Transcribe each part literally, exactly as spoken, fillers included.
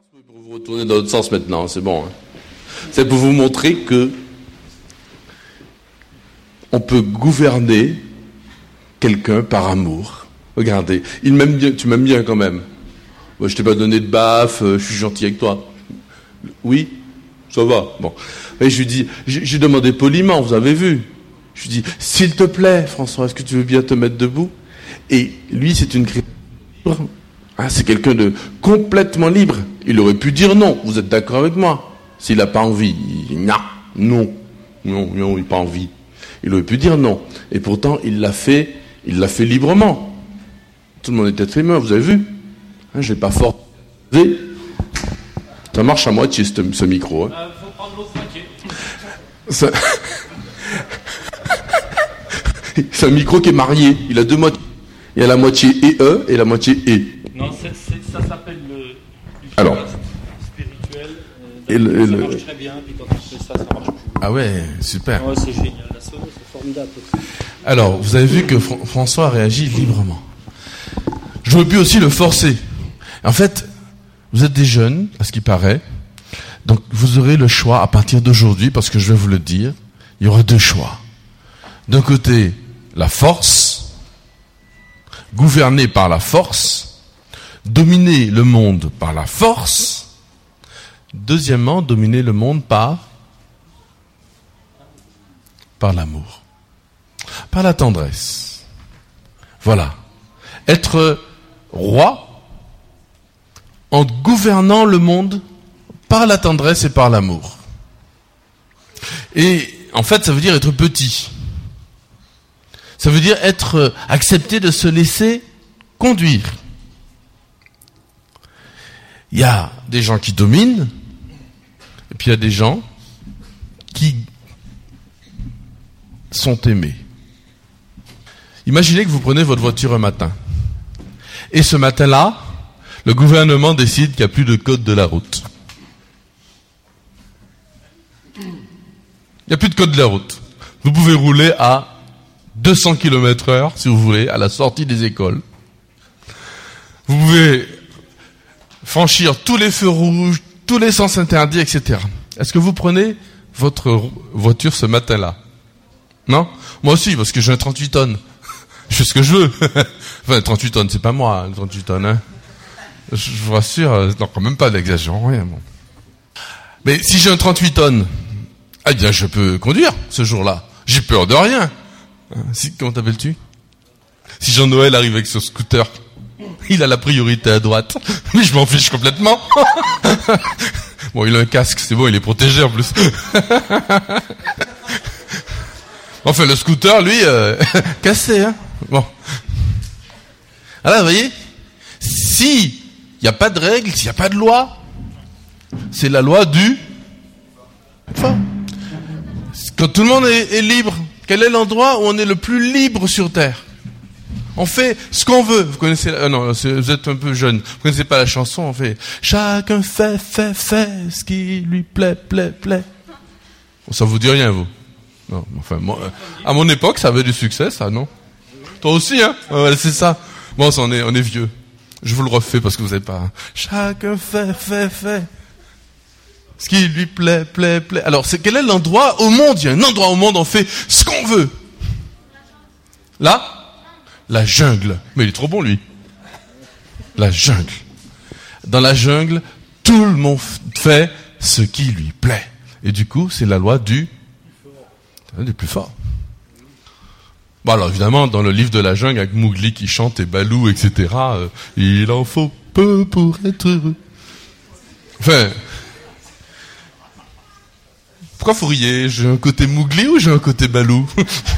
Pour vous retourner dans l'autre sens maintenant, c'est bon. Hein. C'est pour vous montrer que on peut gouverner quelqu'un par amour. Regardez, il m'aime bien, tu m'aimes bien quand même. Moi, je t'ai pas donné de baffe, je suis gentil avec toi. Oui, ça va. Bon, et je lui dis, j'ai, j'ai demandé poliment, vous avez vu. Je lui dis, s'il te plaît, François, est-ce que tu veux bien te mettre debout? Et lui, c'est une créature libre. Hein, c'est quelqu'un de complètement libre. Il aurait pu dire non. Vous êtes d'accord avec moi? S'il n'a pas envie, il... non, non, non, non, il n'a pas envie. Il aurait pu dire non. Et pourtant, il l'a fait, il l'a fait librement. Tout le monde était très humain, vous avez vu? Hein, je n'ai pas fort. Ça marche à moitié, ce, ce micro. Hein. Euh, faut prendre l'autre moitié. Ça... c'est un micro qui est marié. Il a deux moitiés. Il y a la moitié et E et la moitié et. Non, c'est, c'est, ça s'appelle le, le Alors. spirituel. Euh, Et le, et ça le... marche très bien, puis quand on fait ça, ça marche plus. Ah ouais, super. Ouais, c'est génial. La solo, c'est formidable. Alors, vous avez vu que Fr- François réagit librement. J'aurais pu aussi le forcer. En fait, vous êtes des jeunes, à ce qui paraît. Donc, vous aurez le choix à partir d'aujourd'hui, parce que je vais vous le dire. Il y aura deux choix. D'un côté, la force, gouverner par la force, dominer le monde par la force. Deuxièmement, dominer le monde par par l'amour, par la tendresse. Voilà. Être roi en gouvernant le monde par la tendresse et par l'amour. Et en fait, ça veut dire être petit. Ça veut dire être accepté de se laisser conduire. Il y a des gens qui dominent, et puis il y a des gens qui sont aimés. Imaginez que vous prenez votre voiture un matin. Et ce matin-là, le gouvernement décide qu'il n'y a plus de code de la route. Il n'y a plus de code de la route. Vous pouvez rouler à deux cents kilomètres heure, si vous voulez, à la sortie des écoles. Vous pouvez franchir tous les feux rouges, tous les sens interdits, et cetera. Est-ce que vous prenez votre voiture ce matin-là? Non? Moi aussi, parce que j'ai un trente-huit tonnes. Je fais ce que je veux. Enfin, trente-huit tonnes, c'est pas moi, hein, trente-huit tonnes. Hein. Je vous rassure, non, quand même pas d'exagération, rien. Bon. Mais si j'ai un trente-huit tonnes, eh bien, je peux conduire ce jour-là. J'ai peur de rien. Si, comment t'appelles-tu? Si Jean-Noël arrive avec son scooter, il a la priorité à droite. Mais je m'en fiche complètement. Bon, il a un casque, c'est bon, il est protégé en plus. Enfin, le scooter, lui, euh, cassé, hein. Bon. Alors, vous voyez, s'il n'y a pas de règles, s'il n'y a pas de loi, c'est la loi du... Enfin, quand tout le monde est, est libre, quel est l'endroit où on est le plus libre sur Terre? On fait ce qu'on veut. Vous connaissez, la... euh, non, vous êtes un peu jeune. Vous connaissez pas la chanson. On fait chacun fait, fait, fait ce qui lui plaît, plaît, plaît. Bon, ça vous dit rien, vous? Non, enfin, moi, à mon époque, ça avait du succès, ça, non? Toi aussi, hein? Ouais, c'est ça. Bon, ça, on est, on est vieux. Je vous le refais parce que vous n'avez pas. Hein. Chacun fait, fait, fait ce qui lui plaît, plaît, plaît. Alors, c'est quel est l'endroit au monde? Il y a un endroit au monde, on fait ce qu'on veut. Là? La jungle. Mais il est trop bon, lui. La jungle. Dans la jungle, tout le monde fait ce qui lui plaît. Et du coup, c'est la loi du, du plus fort. Bon, alors, évidemment, dans le livre de la jungle, avec Mowgli qui chante et Balou, et cetera, euh, il en faut peu pour être heureux. Enfin, pourquoi vous riez? J'ai un côté Mowgli ou j'ai un côté Balou?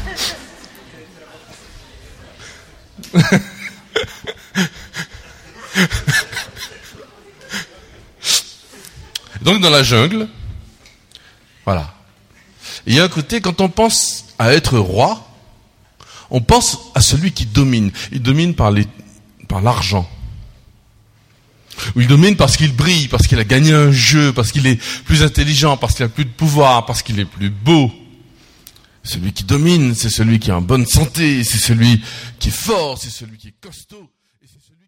Donc dans la jungle, voilà. Il y a un côté, quand on pense à être roi, on pense à celui qui domine. Il domine par les, par l'argent. Ou il domine parce qu'il brille, parce qu'il a gagné un jeu, parce qu'il est plus intelligent, parce qu'il a plus de pouvoir, parce qu'il est plus beau. Celui qui domine, c'est celui qui est en bonne santé, c'est celui qui est fort, c'est celui qui est costaud. Et c'est celui